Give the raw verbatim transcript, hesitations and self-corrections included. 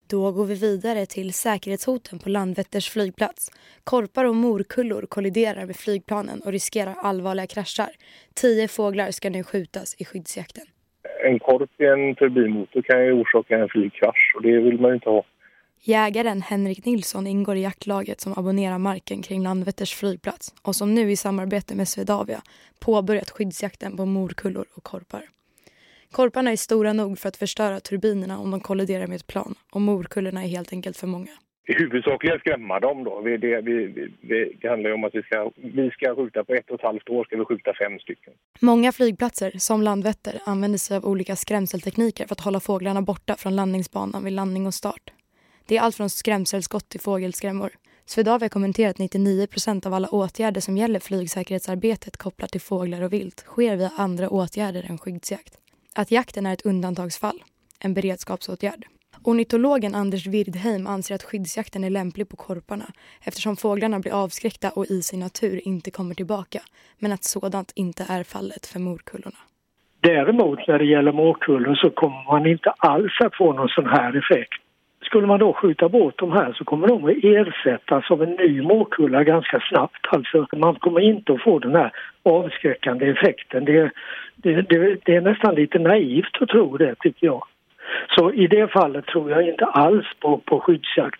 Då går vi vidare till säkerhetshoten på Landvetters flygplats. Korpar och morkullor kolliderar med flygplanen och riskerar allvarliga kraschar. Tio fåglar ska nu skjutas i skyddsjakten. En korp i en turbinmotor kan ju orsaka en flygkrasch och det vill man ju inte ha. Jägaren Henrik Nilsson ingår i jaktlaget som abonnerar marken kring Landvetters flygplats och som nu i samarbete med Swedavia påbörjat skyddsjakten på morkullor och korpar. Korparna är stora nog för att förstöra turbinerna om de kolliderar med ett plan och morkullorna är helt enkelt för många. I huvudsakligen skrämma dem då. Vi, det, vi, vi, det handlar ju om att vi ska, vi ska skjuta på ett och ett halvt år ska vi skjuta fem stycken. Många flygplatser som Landvetter använder sig av olika skrämseltekniker för att hålla fåglarna borta från landningsbanan vid landning och start. Det är allt från skrämselskott till fågelskrämmor. Swedavia har kommenterat att nittionio procent av alla åtgärder som gäller flygsäkerhetsarbetet kopplat till fåglar och vilt sker via andra åtgärder än skyddsjakt. Att jakten är ett undantagsfall, en beredskapsåtgärd. Ornitologen Anders Wirdheim anser att skyddsjakten är lämplig på korparna eftersom fåglarna blir avskräckta och i sin natur inte kommer tillbaka, men att sådant inte är fallet för morkullorna. Däremot när det gäller morkullor så kommer man inte alls att få någon sån här effekt. Skulle man då skjuta bort de här så kommer de att ersättas av en ny morkulla ganska snabbt. Alltså man kommer inte att få den här avskräckande effekten. Det, det, det, det är nästan lite naivt att tro det, tycker jag. Så i det fallet tror jag inte alls på, på skyddsjakt.